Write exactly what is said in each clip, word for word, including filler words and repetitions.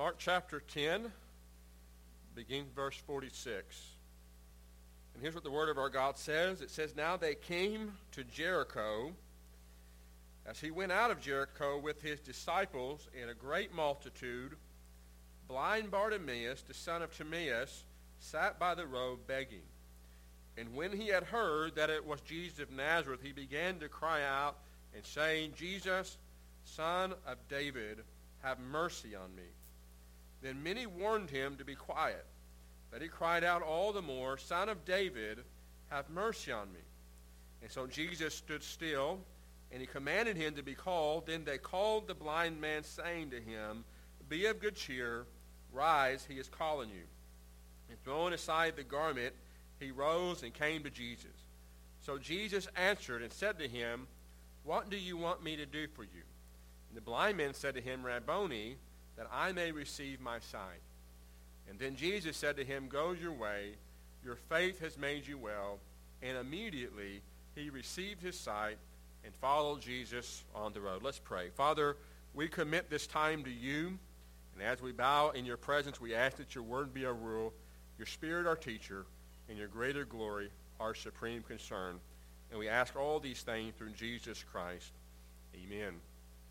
Mark chapter ten, beginning verse forty-six. And here's what the word of our God says. It says, "Now they came to Jericho. As he went out of Jericho with his disciples and a great multitude, blind Bartimaeus, the son of Timaeus, sat by the road begging. And when he had heard that it was Jesus of Nazareth, he began to cry out and saying, 'Jesus, Son of David, have mercy on me.' Then many warned him to be quiet. But he cried out all the more, 'Son of David, have mercy on me.' And so Jesus stood still, and he commanded him to be called. Then they called the blind man, saying to him, 'Be of good cheer, rise, he is calling you.' And throwing aside the garment, he rose and came to Jesus. So Jesus answered and said to him, 'What do you want me to do for you?' And the blind man said to him, 'Rabboni, that I may receive my sight.' And then Jesus said to him, 'Go your way, your faith has made you well.' And immediately he received his sight and followed Jesus on the road." Let's pray. Father, we commit this time to you, and as we bow in your presence, we ask that your word be our rule, your spirit our teacher, and your greater glory our supreme concern. And we ask all these things through Jesus Christ. Amen.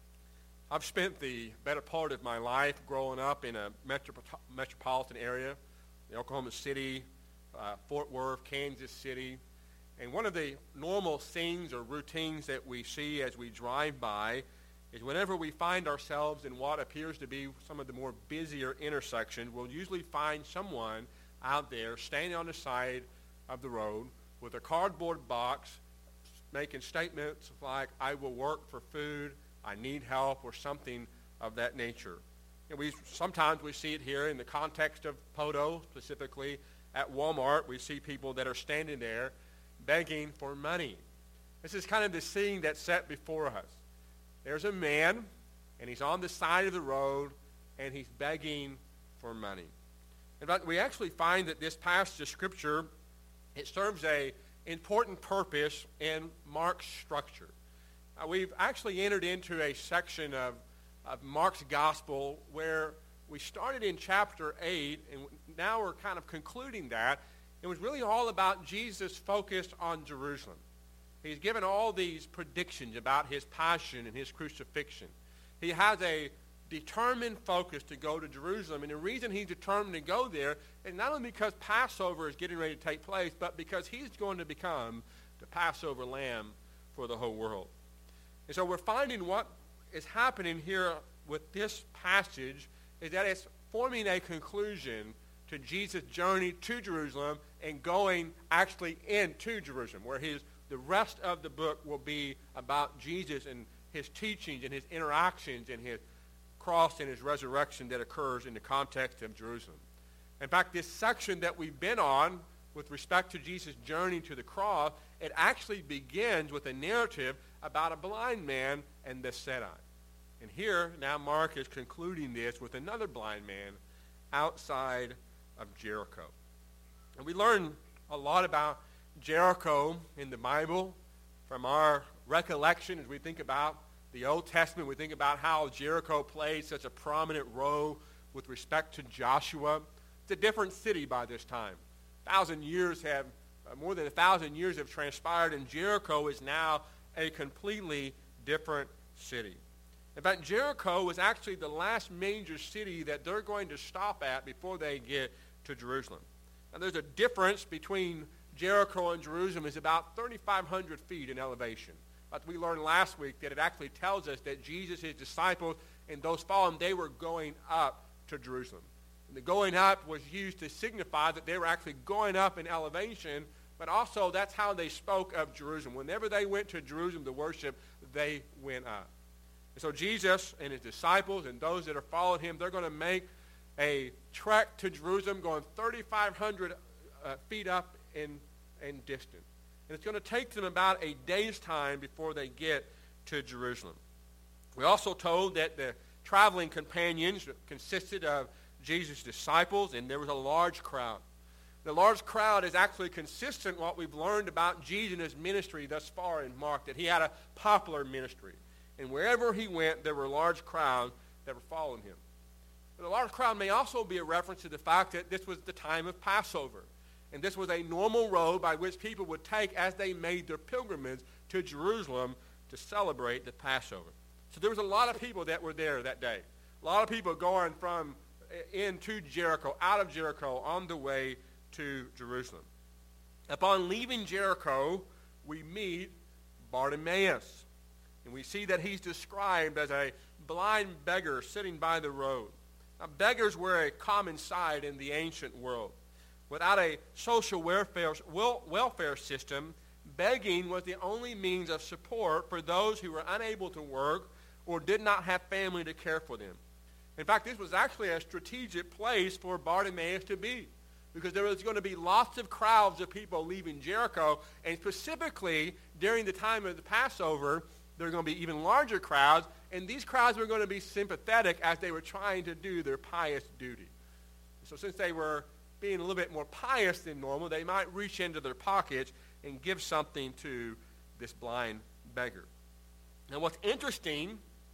I've spent the better part of my life growing up in a metropol- metropolitan area, the Oklahoma City, uh, Fort Worth, Kansas City. And one of the normal things or routines that we see as we drive by is whenever we find ourselves in what appears to be some of the more busier intersections, we'll usually find someone out there standing on the side of the road with a cardboard box making statements like, "I will work for food," "I need help," or something of that nature. And we sometimes we see it here in the context of Poto, specifically at Walmart. We see people that are standing there begging for money. This is kind of the scene that's set before us. There's a man, and he's on the side of the road, and he's begging for money. In fact, we actually find that this passage of Scripture, it serves a important purpose in Mark's structure. Uh, we've actually entered into a section of, of Mark's gospel where we started in chapter eight, and now we're kind of concluding that. It was really all about Jesus focused on Jerusalem. He's given all these predictions about his passion and his crucifixion. He has a determined focus to go to Jerusalem, and the reason he's determined to go there is not only because Passover is getting ready to take place, but because he's going to become the Passover lamb for the whole world. And so we're finding what is happening here with this passage is that it's forming a conclusion to Jesus' journey to Jerusalem and going actually into Jerusalem, where his the rest of the book will be about Jesus and his teachings and his interactions and his cross and his resurrection that occurs in the context of Jerusalem. In fact, this section that we've been on with respect to Jesus' journey to the cross, it actually begins with a narrative about a blind man and Bethsaida. And here, now Mark is concluding this with another blind man outside of Jericho. And we learn a lot about Jericho in the Bible from our recollection as we think about the Old Testament. We think about how Jericho played such a prominent role with respect to Joshua. It's a different city by this time. A thousand years have, uh, more than a thousand years have transpired, and Jericho is now a completely different city. In fact, Jericho was actually the last major city that they're going to stop at before they get to Jerusalem. Now, there's a difference between Jericho and Jerusalem. It's about thirty-five hundred feet in elevation. But we learned last week that it actually tells us that Jesus, his disciples, and those following, they were going up to Jerusalem. And the going up was used to signify that they were actually going up in elevation, but also that's how they spoke of Jerusalem. Whenever they went to Jerusalem to worship, they went up. And so Jesus and his disciples and those that are following him, they're going to make a trek to Jerusalem going thirty-five hundred uh, feet up in, in distance. And it's going to take them about a day's time before they get to Jerusalem. We're also told that the traveling companions consisted of Jesus' disciples, and there was a large crowd. The large crowd is actually consistent with what we've learned about Jesus and his ministry thus far in Mark, that he had a popular ministry. And wherever he went, there were large crowds that were following him. But the large crowd may also be a reference to the fact that this was the time of Passover. And this was a normal road by which people would take as they made their pilgrimage to Jerusalem to celebrate the Passover. So there was a lot of people that were there that day. A lot of people going from into Jericho, out of Jericho, on the way to Jerusalem. Upon leaving Jericho, we meet Bartimaeus. And we see that he's described as a blind beggar sitting by the road. Now, beggars were a common sight in the ancient world. Without a social welfare, welfare system, begging was the only means of support for those who were unable to work or did not have family to care for them. In fact, this was actually a strategic place for Bartimaeus to be, because there was going to be lots of crowds of people leaving Jericho, and specifically during the time of the Passover, there were going to be even larger crowds, and these crowds were going to be sympathetic as they were trying to do their pious duty. So since they were being a little bit more pious than normal, they might reach into their pockets and give something to this blind beggar. Now, what's interesting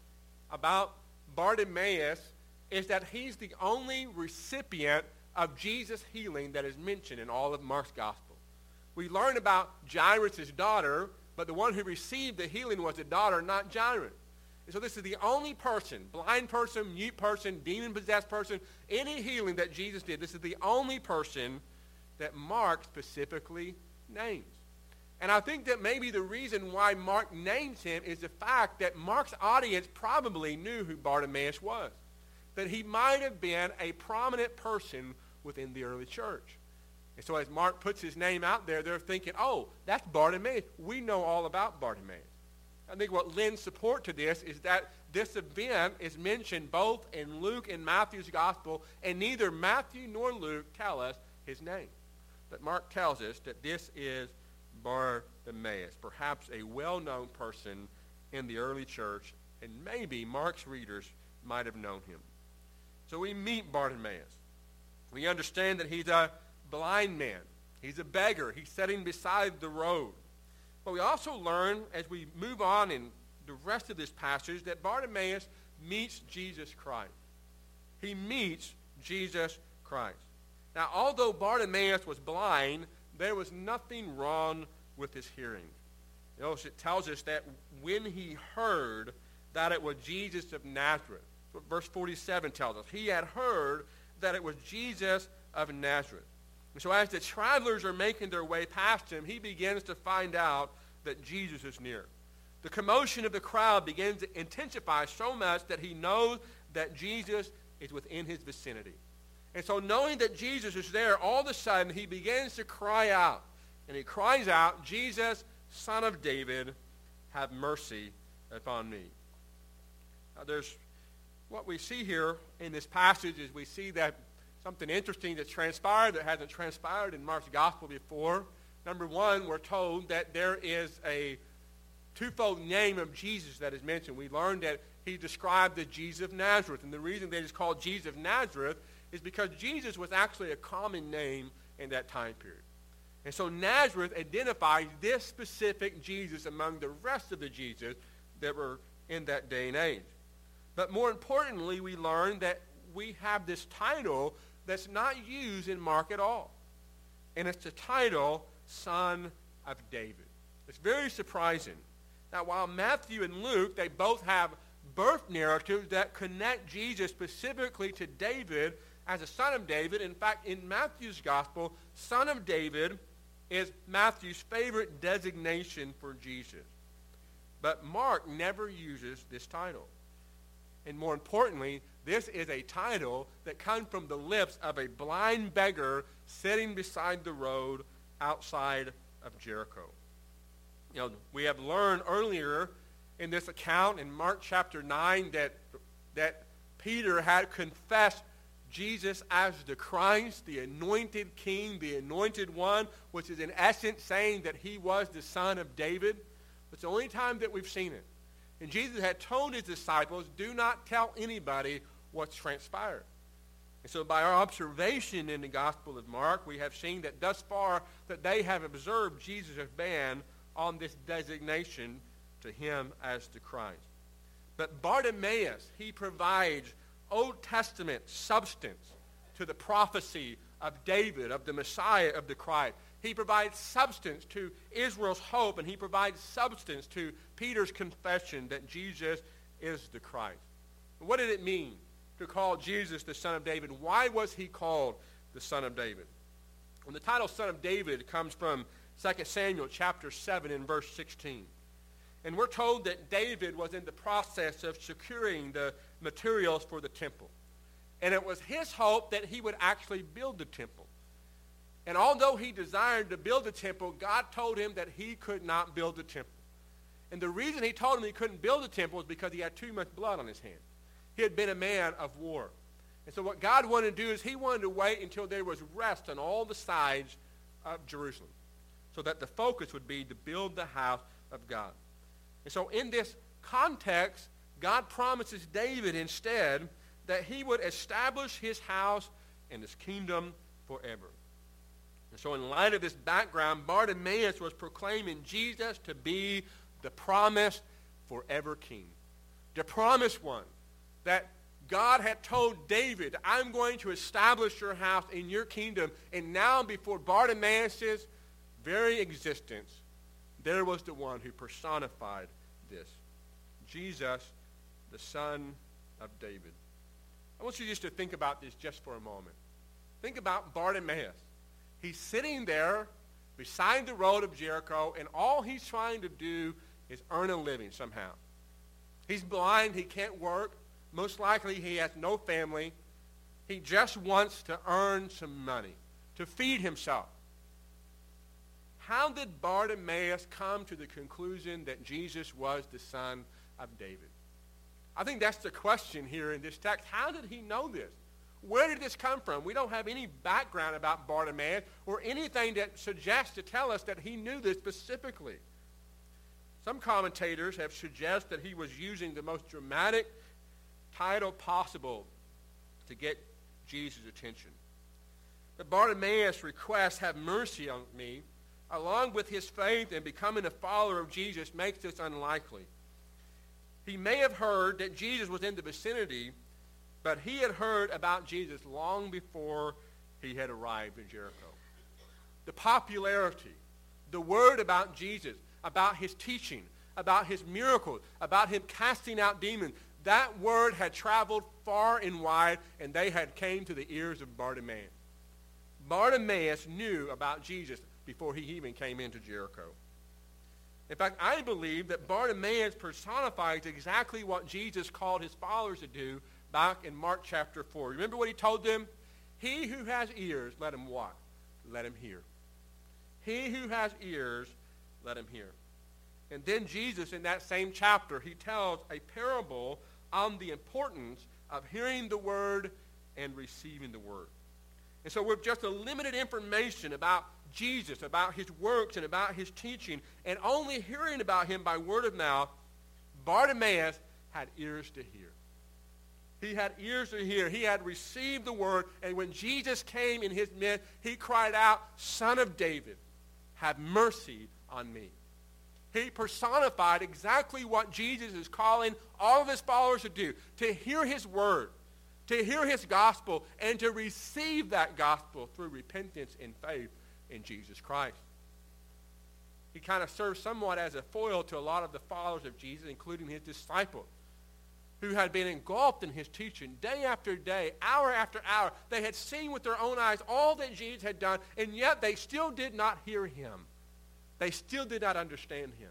about Bartimaeus is that he's the only recipient of Jesus' healing that is mentioned in all of Mark's gospel. We learn about Jairus' daughter, but the one who received the healing was the daughter, not Jairus. And so this is the only person, blind person, mute person, demon-possessed person, any healing that Jesus did. This is the only person that Mark specifically names. And I think that maybe the reason why Mark names him is the fact that Mark's audience probably knew who Bartimaeus was, that he might have been a prominent person within the early church. And so as Mark puts his name out there, they're thinking, oh, that's Bartimaeus. We know all about Bartimaeus. I think what lends support to this is that this event is mentioned both in Luke and Matthew's gospel, and neither Matthew nor Luke tell us his name. But Mark tells us that this is Bartimaeus, perhaps a well-known person in the early church, and maybe Mark's readers might have known him. So we meet Bartimaeus. We understand that he's a blind man. He's a beggar. He's sitting beside the road. But we also learn, as we move on in the rest of this passage, that Bartimaeus meets Jesus Christ. He meets Jesus Christ. Now, although Bartimaeus was blind, there was nothing wrong with his hearing. Notice it tells us that when he heard that it was Jesus of Nazareth, that's what verse forty-seven tells us. He had heard that it was Jesus of Nazareth. And so as the travelers are making their way past him, he begins to find out that Jesus is near. The commotion of the crowd begins to intensify so much that he knows that Jesus is within his vicinity. And so knowing that Jesus is there, all of a sudden he begins to cry out. And he cries out, Jesus, Son of David, have mercy upon me. Now there's what we see here in this passage is we see that something interesting that's transpired that hasn't transpired in Mark's gospel before. Number one, we're told that there is a twofold name of Jesus that is mentioned. We learned that he described as Jesus of Nazareth. And the reason that he's called Jesus of Nazareth is because Jesus was actually a common name in that time period. And so Nazareth identifies this specific Jesus among the rest of the Jesus that were in that day and age. But more importantly, we learn that we have this title that's not used in Mark at all. And it's the title, Son of David. It's very surprising. Now, while Matthew and Luke, they both have birth narratives that connect Jesus specifically to David as a son of David. In fact, in Matthew's gospel, Son of David is Matthew's favorite designation for Jesus. But Mark never uses this title. And more importantly, this is a title that comes from the lips of a blind beggar sitting beside the road outside of Jericho. You know, we have learned earlier in this account in Mark chapter nine that, that Peter had confessed Jesus as the Christ, the anointed king, the anointed one, which is in essence saying that he was the son of David. It's the only time that we've seen it. And Jesus had told his disciples, do not tell anybody what's transpired. And so by our observation in the Gospel of Mark, we have seen that thus far that they have observed Jesus' ban on this designation to him as the Christ. But Bartimaeus, he provides Old Testament substance to the prophecy of David, of the Messiah, of the Christ. He provides substance to Israel's hope, and he provides substance to Peter's confession that Jesus is the Christ. What did it mean to call Jesus the Son of David? Why was he called the Son of David? Well, the title Son of David comes from Second Samuel chapter seven and verse sixteen. And we're told that David was in the process of securing the materials for the temple. And it was his hope that he would actually build the temple. And although he desired to build the temple, God told him that he could not build the temple. And the reason he told him he couldn't build the temple is because he had too much blood on his hands. He had been a man of war. And so what God wanted to do is he wanted to wait until there was rest on all the sides of Jerusalem, so that the focus would be to build the house of God. And so in this context, God promises David instead that he would establish his house and his kingdom forever. And so in light of this background, Bartimaeus was proclaiming Jesus to be the promised forever king. The promised one that God had told David, I'm going to establish your house in your kingdom. And now before Bartimaeus' very existence, there was the one who personified this. Jesus, the Son of David. I want you just to think about this just for a moment. Think about Bartimaeus. He's sitting there beside the road of Jericho, and all he's trying to do is earn a living somehow. He's blind. He can't work. Most likely he has no family. He just wants to earn some money to feed himself. How did Bartimaeus come to the conclusion that Jesus was the Son of David? I think that's the question here in this text. How did he know this? Where did this come from? We don't have any background about Bartimaeus or anything that suggests to tell us that he knew this specifically. Some commentators have suggested that he was using the most dramatic title possible to get Jesus' attention. But Bartimaeus' request, have mercy on me, along with his faith in becoming a follower of Jesus, makes this unlikely. He may have heard that Jesus was in the vicinity, but he had heard about Jesus long before he had arrived in Jericho. The popularity, the word about Jesus, about his teaching, about his miracles, about him casting out demons, that word had traveled far and wide, and they had came to the ears of Bartimaeus. Bartimaeus knew about Jesus before he even came into Jericho. In fact, I believe that Bartimaeus personifies exactly what Jesus called his followers to do back in Mark chapter four. Remember what he told them? He who has ears, let him what? Let him hear. He who has ears, let him hear. And then Jesus, in that same chapter, he tells a parable on the importance of hearing the word and receiving the word. And so with just a limited information about Jesus, about his works, and about his teaching, and only hearing about him by word of mouth, Bartimaeus had ears to hear. He had ears to hear. He had received the word, and when Jesus came in his midst, he cried out, Son of David, have mercy on me. He personified exactly what Jesus is calling all of his followers to do, to hear his word, to hear his gospel, and to receive that gospel through repentance and faith in Jesus Christ. He kind of served somewhat as a foil to a lot of the followers of Jesus, including his disciples, who had been engulfed in his teaching day after day, hour after hour. They had seen with their own eyes all that Jesus had done, and yet they still did not hear him. They still did not understand him.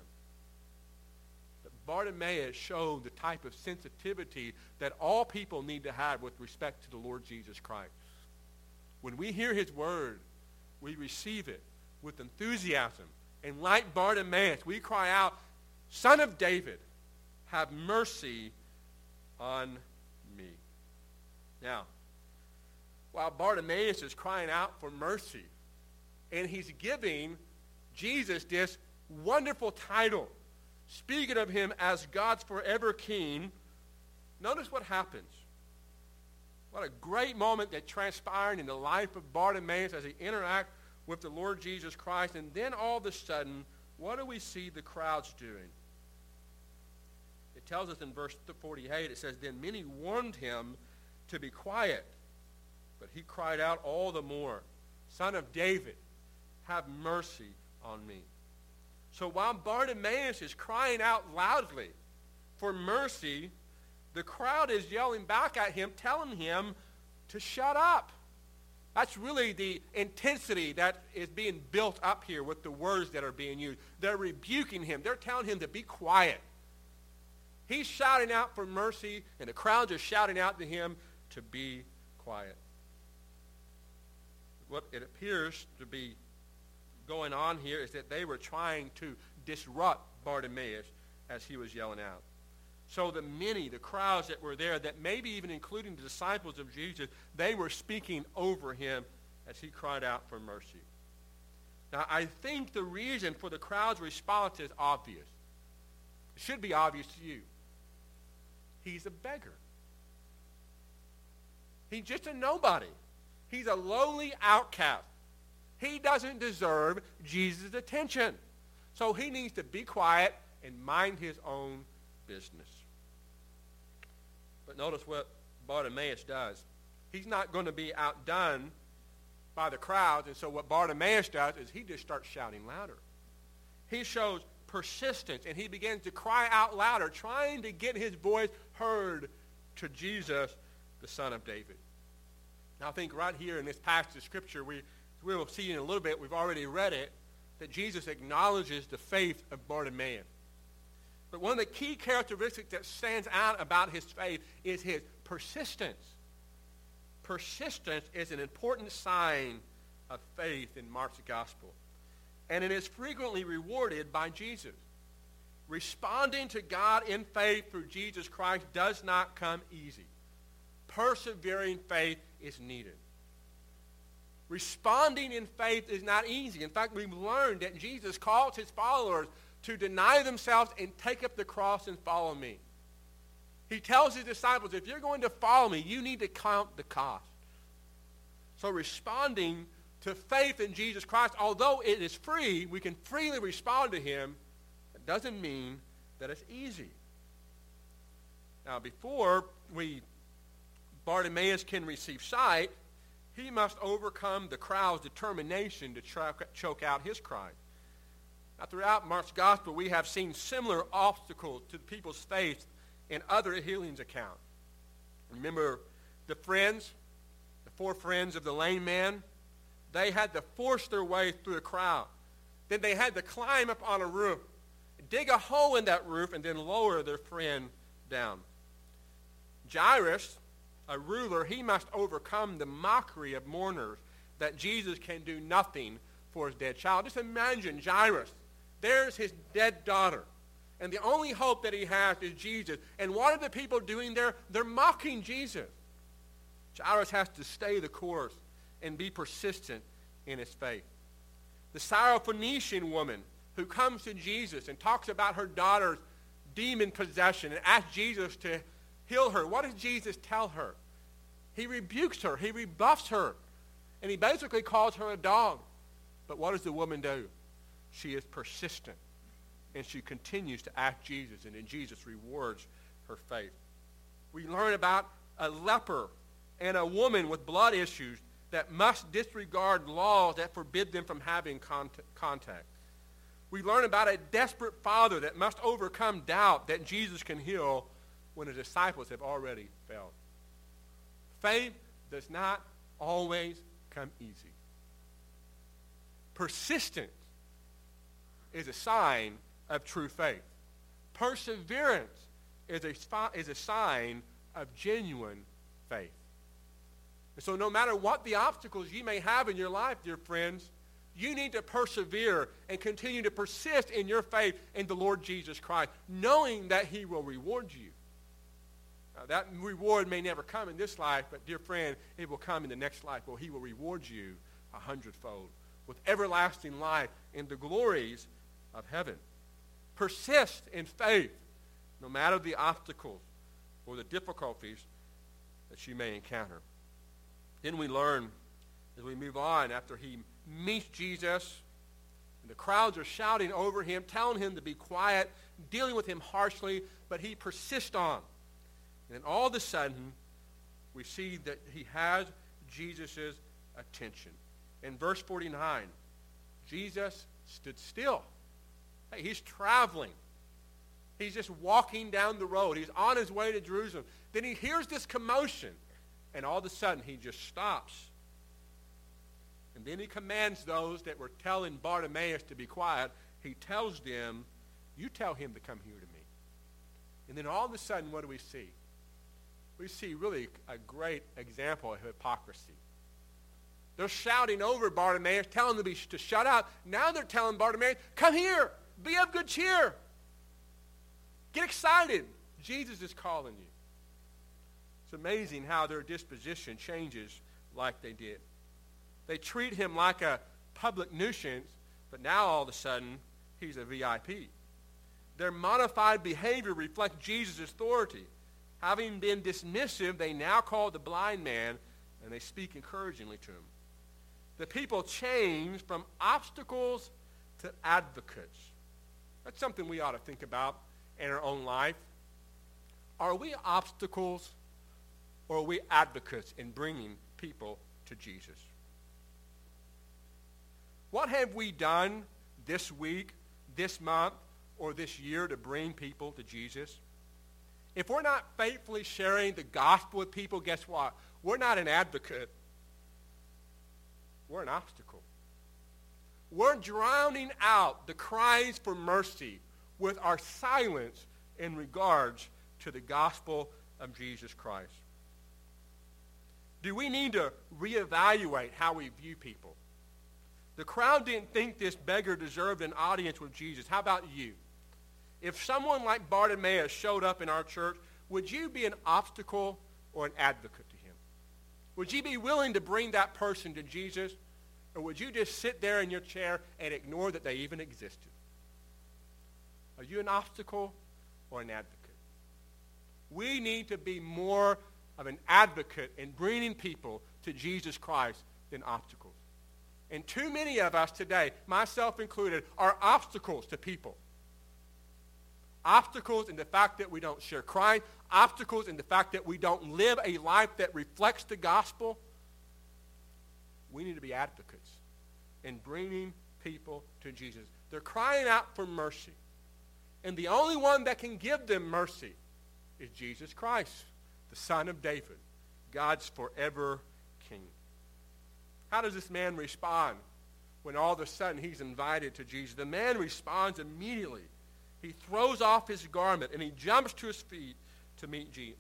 But Bartimaeus showed the type of sensitivity that all people need to have with respect to the Lord Jesus Christ. When we hear his word, we receive it with enthusiasm. And like Bartimaeus, we cry out, Son of David, have mercy on me. Now, while Bartimaeus is crying out for mercy, and he's giving Jesus this wonderful title, speaking of him as God's forever king, notice what happens. What a great moment that transpired in the life of Bartimaeus as he interacts with the Lord Jesus Christ. And then all of a sudden, what do we see the crowds doing? It tells us in verse forty-eight, it says, Then many warned him to be quiet. But he cried out all the more, Son of David, have mercy on me. So while Bartimaeus is crying out loudly for mercy, the crowd is yelling back at him, telling him to shut up. That's really the intensity that is being built up here with the words that are being used. They're rebuking him. They're telling him to be quiet. He's shouting out for mercy, and the crowds are shouting out to him to be quiet. What it appears to be going on here is that they were trying to disrupt Bartimaeus as he was yelling out. So the many, the crowds that were there, that maybe even including the disciples of Jesus, they were speaking over him as he cried out for mercy. Now, I think the reason for the crowd's response is obvious. It should be obvious to you. He's a beggar. He's just a nobody. He's a lowly outcast. He doesn't deserve Jesus' attention. So he needs to be quiet and mind his own business. But notice what Bartimaeus does. He's not going to be outdone by the crowds, and so what Bartimaeus does is he just starts shouting louder. He shows persistence, and he begins to cry out louder, trying to get his voice heard to Jesus, the Son of David. Now I think right here in this passage of Scripture, we we will see in a little bit, we've already read it, that Jesus acknowledges the faith of Bartimaeus. But one of the key characteristics that stands out about his faith is his persistence. Persistence is an important sign of faith in Mark's gospel. And it is frequently rewarded by Jesus. Responding to God in faith through Jesus Christ does not come easy. Persevering faith is needed. Responding in faith is not easy. In fact, we've learned that Jesus calls his followers to deny themselves and take up the cross and follow me. He tells his disciples, if you're going to follow me, you need to count the cost. So responding to faith in Jesus Christ, although it is free, we can freely respond to him, it doesn't mean that it's easy. Now, before we Bartimaeus can receive sight, he must overcome the crowd's determination to choke, choke out his cry. Now, throughout Mark's gospel, we have seen similar obstacles to the people's faith in other healings accounts. Remember the friends, the four friends of the lame man? They had to force their way through a crowd. Then they had to climb up on a roof, dig a hole in that roof, and then lower their friend down. Jairus, a ruler, he must overcome the mockery of mourners that Jesus can do nothing for his dead child. Just imagine Jairus. There's his dead daughter. And the only hope that he has is Jesus. And what are the people doing there? They're mocking Jesus. Jairus has to stay the course and be persistent in his faith. The Syrophoenician woman who comes to Jesus and talks about her daughter's demon possession and asks Jesus to heal her. What does Jesus tell her? He rebukes her. He rebuffs her. And he basically calls her a dog. But what does the woman do? She is persistent. And she continues to ask Jesus. And then Jesus rewards her faith. We learn about a leper and a woman with blood issues that must disregard laws that forbid them from having contact. We learn about a desperate father that must overcome doubt that Jesus can heal when the disciples have already failed. Faith does not always come easy. Persistence is a sign of true faith. Perseverance is a, is a sign of genuine faith. And so no matter what the obstacles you may have in your life, dear friends, you need to persevere and continue to persist in your faith in the Lord Jesus Christ, knowing that he will reward you. Now, that reward may never come in this life, but dear friend, it will come in the next life where he will reward you a hundredfold with everlasting life in the glories of heaven. Persist in faith no matter the obstacles or the difficulties that you may encounter. Then we learn as we move on after he meets Jesus and the crowds are shouting over him, telling him to be quiet, dealing with him harshly, but he persists on. And then all of a sudden, we see that he has Jesus' attention. In verse forty-nine, Jesus stood still. Hey, he's traveling. He's just walking down the road. He's on his way to Jerusalem. Then he hears this commotion, and all of a sudden he just stops. And then he commands those that were telling Bartimaeus to be quiet, he tells them, you tell him to come here to me. And then all of a sudden, what do we see? We see really a great example of hypocrisy. They're shouting over Bartimaeus, telling him to shut up. Now they're telling Bartimaeus, come here, be of good cheer. Get excited. Jesus is calling you. It's amazing how their disposition changes like they did. They treat him like a public nuisance, but now all of a sudden, he's a V I P. Their modified behavior reflects Jesus' authority. Having been dismissive, they now call the blind man, and they speak encouragingly to him. The people change from obstacles to advocates. That's something we ought to think about in our own life. Are we obstacles or are we advocates in bringing people to Jesus? What have we done this week, this month, or this year to bring people to Jesus? If we're not faithfully sharing the gospel with people, guess what? We're not an advocate. We're an obstacle. We're drowning out the cries for mercy with our silence in regards to the gospel of Jesus Christ. Do we need to reevaluate how we view people? The crowd didn't think this beggar deserved an audience with Jesus. How about you? If someone like Bartimaeus showed up in our church, would you be an obstacle or an advocate to him? Would you be willing to bring that person to Jesus? Or would you just sit there in your chair and ignore that they even existed? Are you an obstacle or an advocate? We need to be more of an advocate in bringing people to Jesus Christ than obstacles. And too many of us today, myself included, are obstacles to people. Obstacles in the fact that we don't share Christ. Obstacles in the fact that we don't live a life that reflects the gospel. We need to be advocates in bringing people to Jesus. They're crying out for mercy. And the only one that can give them mercy is Jesus Christ, the Son of David, God's forever King. How does this man respond when all of a sudden he's invited to Jesus? The man responds immediately. He throws off his garment and he jumps to his feet to meet Jesus.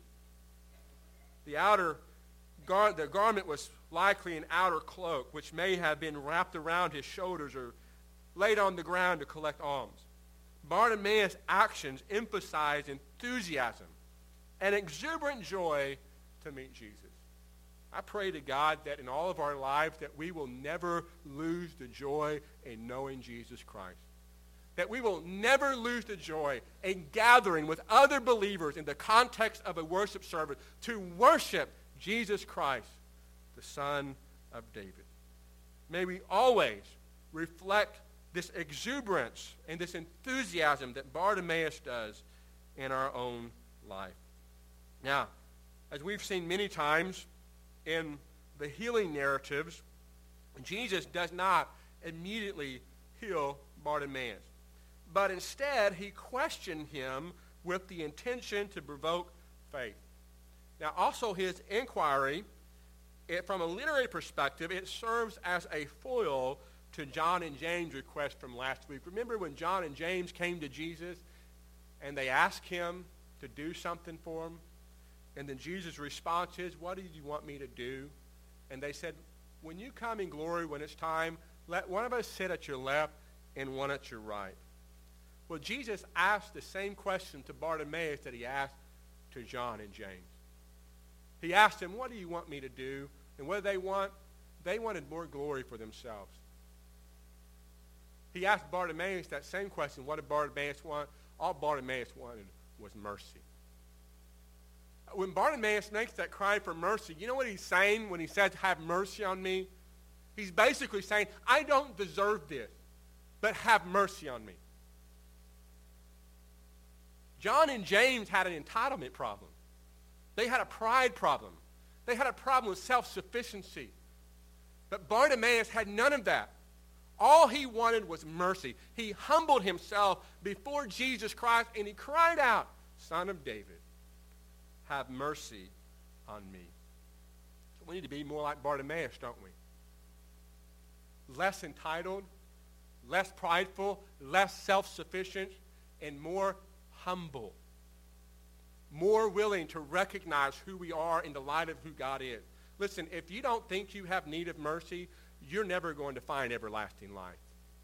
The outer gar- the garment was likely an outer cloak, which may have been wrapped around his shoulders or laid on the ground to collect alms. Bartimaeus' actions emphasize enthusiasm and exuberant joy to meet Jesus. I pray to God that in all of our lives that we will never lose the joy in knowing Jesus Christ. That we will never lose the joy in gathering with other believers in the context of a worship service to worship Jesus Christ, the Son of David. May we always reflect this exuberance and this enthusiasm that Bartimaeus does in our own life. Now, as we've seen many times in the healing narratives, Jesus does not immediately heal Bartimaeus. But instead, he questioned him with the intention to provoke faith. Now, also his inquiry, it, from a literary perspective, it serves as a foil to John and James' request from last week. Remember when John and James came to Jesus and they asked him to do something for them? And then Jesus' response is, what do you want me to do? And they said, when you come in glory, when it's time, let one of us sit at your left and one at your right. Well, Jesus asked the same question to Bartimaeus that he asked to John and James. He asked him, what do you want me to do? And what did they want? They wanted more glory for themselves. He asked Bartimaeus that same question. What did Bartimaeus want? All Bartimaeus wanted was mercy. When Bartimaeus makes that cry for mercy, you know what he's saying when he says, have mercy on me? He's basically saying, I don't deserve this, but have mercy on me. John and James had an entitlement problem. They had a pride problem. They had a problem with self-sufficiency. But Bartimaeus had none of that. All he wanted was mercy. He humbled himself before Jesus Christ, and he cried out, Son of David, have mercy on me. So we need to be more like Bartimaeus, don't we? Less entitled, less prideful, less self-sufficient, and more humble. More willing to recognize who we are in the light of who God is. Listen, if you don't think you have need of mercy, you're never going to find everlasting life.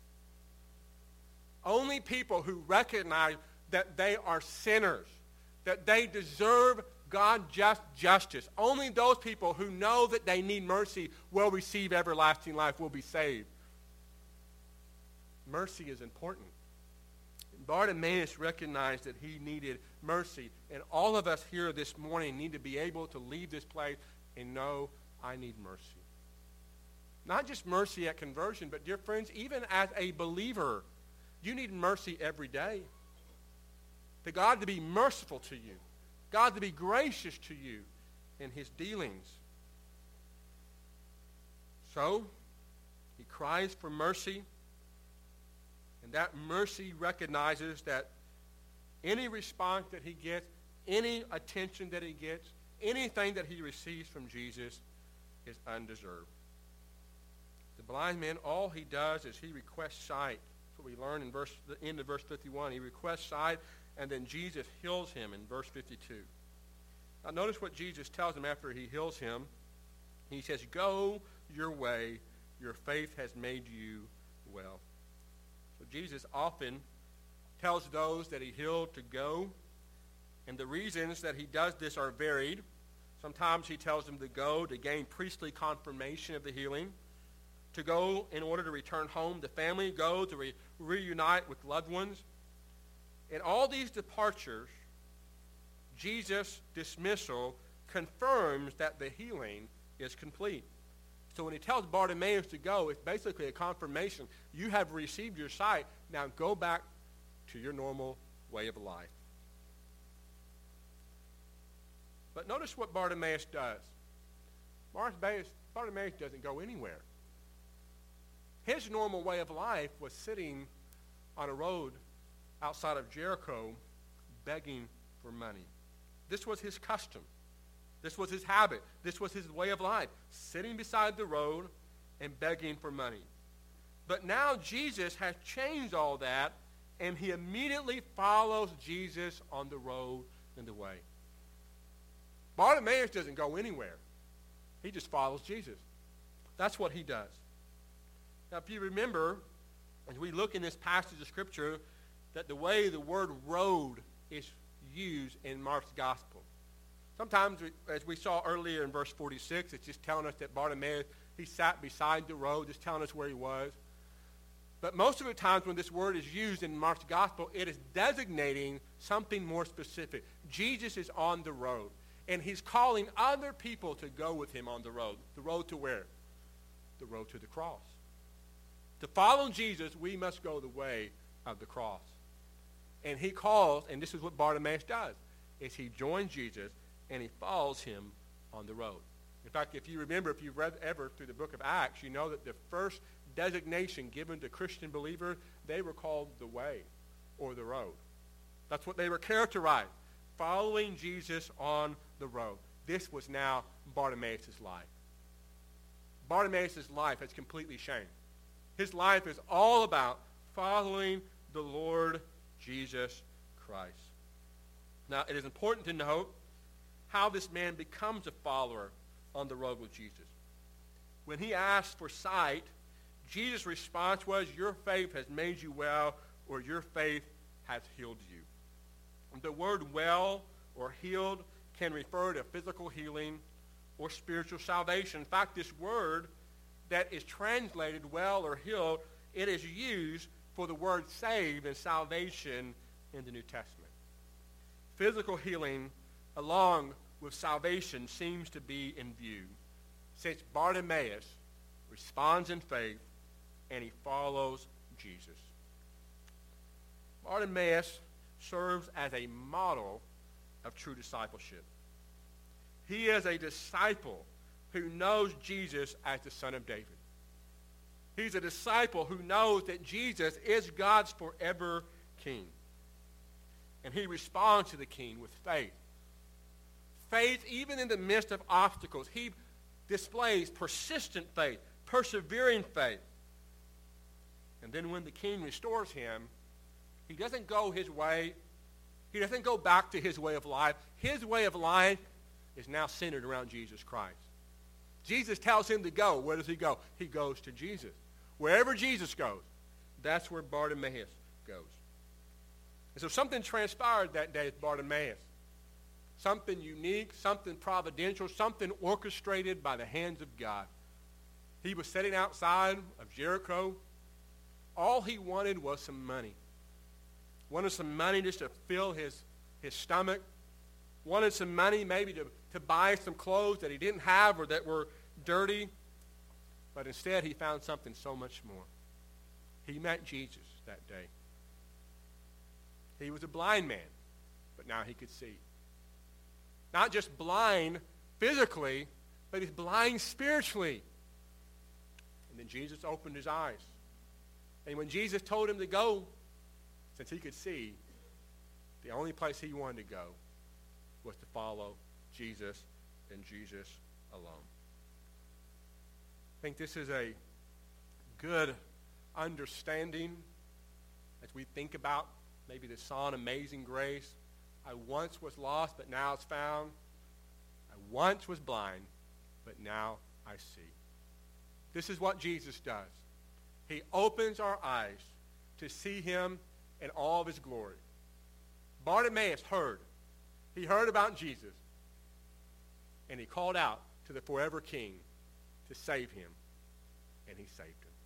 Only people who recognize that they are sinners, that they deserve God's just justice, only those people who know that they need mercy will receive everlasting life, will be saved. Mercy is important. Bartimaeus recognized that he needed mercy, and all of us here this morning need to be able to leave this place and know I need mercy. Not just mercy at conversion, but dear friends, even as a believer, you need mercy every day. For God to be merciful to you, God to be gracious to you in his dealings. So, he cries for mercy, and that mercy recognizes that any response that he gets, any attention that he gets, anything that he receives from Jesus is undeserved. The blind man, all he does is he requests sight. That's what we learn in verse, the end of verse fifty-one. He requests sight, and then Jesus heals him in verse fifty-two. Now notice what Jesus tells him after he heals him. He says, go your way, your faith has made you well. So Jesus often tells those that he healed to go, and the reasons that he does this are varied. Sometimes he tells them to go to gain priestly confirmation of the healing, to go in order to return home to family, go to re- reunite with loved ones. In all these departures, Jesus' dismissal confirms that the healing is complete. So when he tells Bartimaeus to go, it's basically a confirmation. You have received your sight. Now go back to your normal way of life. But notice what Bartimaeus does. Bartimaeus, Bartimaeus doesn't go anywhere. His normal way of life was sitting on a road outside of Jericho begging for money. This was his custom. This was his habit. This was his way of life, sitting beside the road and begging for money. But now Jesus has changed all that, and he immediately follows Jesus on the road and the way. Bartimaeus doesn't go anywhere. He just follows Jesus. That's what he does. Now, if you remember, as we look in this passage of Scripture, that the way the word road is used in Mark's gospel. Sometimes, as we saw earlier in verse forty-six, it's just telling us that Bartimaeus, he sat beside the road, just telling us where he was. But most of the times when this word is used in Mark's gospel, it is designating something more specific. Jesus is on the road, and he's calling other people to go with him on the road. The road to where? The road to the cross. To follow Jesus, we must go the way of the cross. And he calls, and this is what Bartimaeus does, is he joins Jesus and he follows him on the road. In fact, if you remember, if you've read ever through the book of Acts, you know that the first designation given to Christian believers, they were called the way or the road. That's what they were characterized, following Jesus on the road. This was now Bartimaeus' life. Bartimaeus' life has completely changed. His life is all about following the Lord Jesus Christ. Now, it is important to note how this man becomes a follower on the road with Jesus. When he asked for sight, Jesus' response was, your faith has made you well, or your faith has healed you. The word well or healed can refer to physical healing or spiritual salvation. In fact, this word that is translated well or healed, it is used for the word saved and salvation in the New Testament. Physical healing along with salvation seems to be in view, since Bartimaeus responds in faith and he follows Jesus. Bartimaeus serves as a model of true discipleship. He is a disciple who knows Jesus as the Son of David. He's a disciple who knows that Jesus is God's forever King. And he responds to the King with faith. Faith, even in the midst of obstacles. He displays persistent faith, persevering faith. And then when the King restores him, he doesn't go his way. He doesn't go back to his way of life. His way of life is now centered around Jesus Christ. Jesus tells him to go. Where does he go? He goes to Jesus. Wherever Jesus goes, that's where Bartimaeus goes. And so something transpired that day with Bartimaeus. Something unique, something providential, something orchestrated by the hands of God. He was sitting outside of Jericho. All he wanted was some money. Wanted some money just to fill his, his stomach. Wanted some money maybe to, to buy some clothes that he didn't have or that were dirty. But instead he found something so much more. He met Jesus that day. He was a blind man, but now he could see. Not just blind physically, but he's blind spiritually. And then Jesus opened his eyes. And when Jesus told him to go, since he could see, the only place he wanted to go was to follow Jesus and Jesus alone. I think this is a good understanding as we think about maybe the song Amazing Grace. I once was lost, but now it's found. I once was blind, but now I see. This is what Jesus does. He opens our eyes to see him in all of his glory. Bartimaeus heard. He heard about Jesus, and he called out to the forever King to save him, and he saved him.